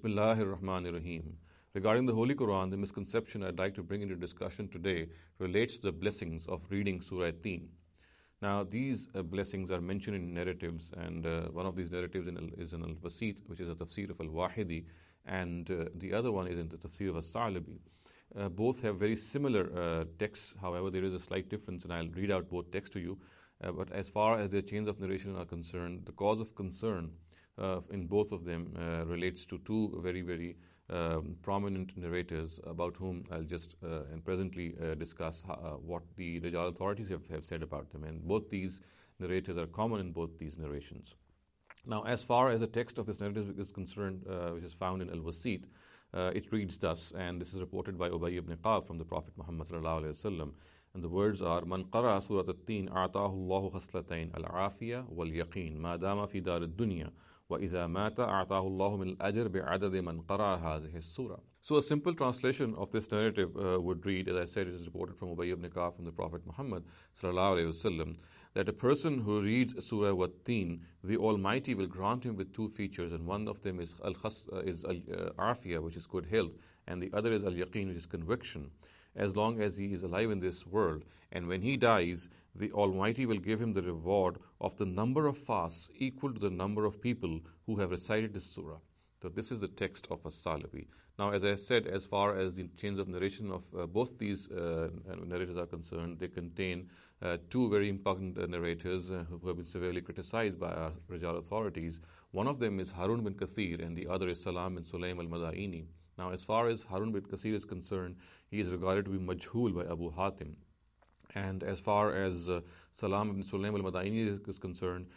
Bismillahir Rahmanir Rahim. Regarding the Holy Quran, the misconception I'd like to bring into discussion today relates to the blessings of reading Surah Teen. Now, these blessings are mentioned in narratives, and one of these narratives is in Al-Wasit, which is a tafsir of Al-Wahidi, and the other one is in the tafsir of Al-Sa'labi. Both have very similar texts, however, there is a slight difference, and I'll read out both texts to you. But as far as their chains of narration are concerned, the cause of concern in both of them relates to two very prominent narrators about whom I'll just and presently discuss what the Rijal authorities have said about them. And both these narrators are common in both these narrations. Now, as far as the text of this narrative is concerned, which is found in Al-Wasit, it reads thus, and this is reported by Ubay ibn Qab from the Prophet Muhammad sallallahu alaihi wasallam. And the words are, Man qara surat al-Teen a'tahu Allahu khaslatayn al-afiya wal-yaqeen ma dama fi dar al-dunya wa iza mata a'tahu Allahu min al-ajr bi'adad man qara hadhihi surah. So a simple translation of this narrative would read, as I said, it is reported from Ubay ibn Qab from the Prophet Muhammad sallallahu alaihi wasallam, that a person who reads Surah Wat-Teen, the Almighty will grant him with two features, and one of them is al-afiya, which is good health, and the other is al-yaqeen, which is conviction, as long as he is alive in this world. And when he dies, the Almighty will give him the reward of the number of fasts equal to the number of people who have recited this surah. So this is the text of As-Salabi. Now, as I said, as far as the chains of narration of both these narrators are concerned, they contain two very important narrators who have been severely criticized by our Rijal authorities. One of them is Harun bin Kathir, and the other is Salam bin Sulaim al-Madaini. Now, as far as Harun bin Kathir is concerned, he is regarded to be majhul by Abu Hatim. And as far as Salam bin Sulaim al-Madaini is concerned,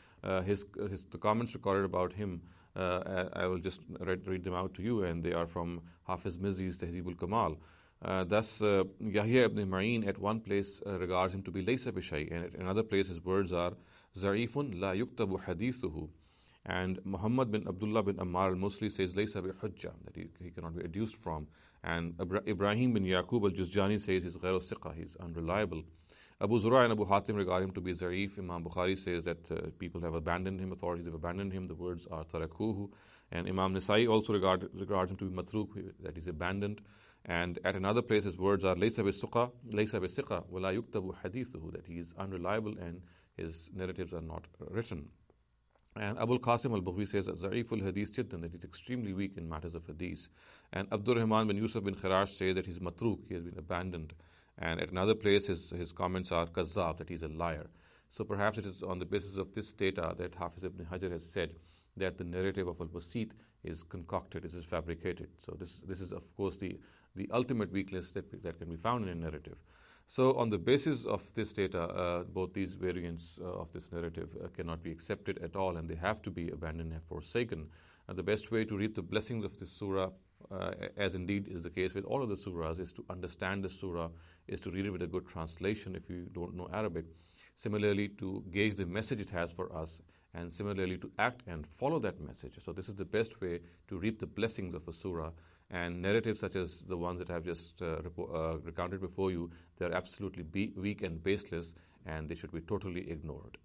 the comments recorded about him, I will just read them out to you, and they are from Hafiz Mizzi's Tahzib al-Kamal. Thus, Yahya ibn Ma'in at one place regards him to be laysa bishay, and at another place his words are Zarifun la yuktabu hadithuhu. And Muhammad bin Abdullah bin Ammar al-Musli says laysa bi hujjah, that he cannot be adduced from. And Ibrahim bin Yaqub al-Juzjani says he's ghayru siqa, he's unreliable. Abu Zura and Abu Hatim regard him to be Zarif. Imam Bukhari says that people have abandoned him, authorities have abandoned him. The words are tarakuhu. And Imam Nisai also regards him to be matruk, that he's abandoned. And at another place his words are laysa bi siqa wa la yuktabu hadithuhu, that he is unreliable and his narratives are not written. And Abul Qasim al-Bukhari says that Zariful Hadith Jiddan, that he's extremely weak in matters of hadith. And Abdur Rahman bin Yusuf bin Khirash says that he's matruk, he has been abandoned. And at another place his comments are kazzab, that he's a liar. So perhaps it is on the basis of this data that Hafiz ibn Hajar has said that the narrative of Al-Wasit is concocted, it is fabricated. So this is of course the ultimate weakness that can be found in a narrative. So on the basis of this data, both these variants of this narrative cannot be accepted at all, and they have to be abandoned and forsaken. And the best way to read the blessings of this surah, as indeed is the case with all of the surahs, is to understand the surah, is to read it with a good translation if you don't know Arabic. Similarly, to gauge the message it has for us, and similarly to act and follow that message. So this is the best way to reap the blessings of a surah. And narratives such as the ones that I have just recounted before you, they are absolutely weak and baseless, and they should be totally ignored.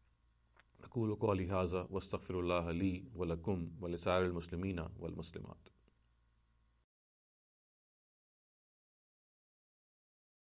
أقول قولي هذا واستغفر الله لي ولكم ولسائر المسلمين والمسلمات.